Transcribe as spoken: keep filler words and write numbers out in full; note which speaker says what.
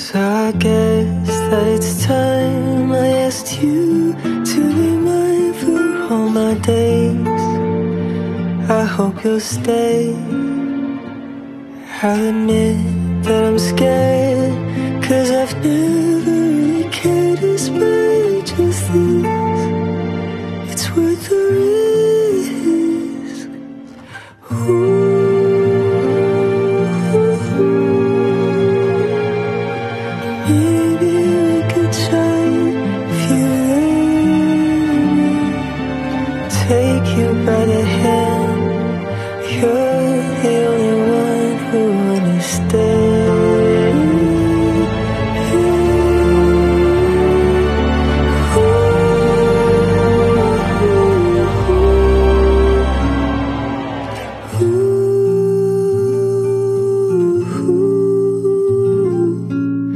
Speaker 1: So I guess that it's time I asked you to be mine for all my days. I hope you'll stay. I'll admit that I'm scared, 'cause I've never really cared as much as this. It's worth the risk. Ooh. Yeah.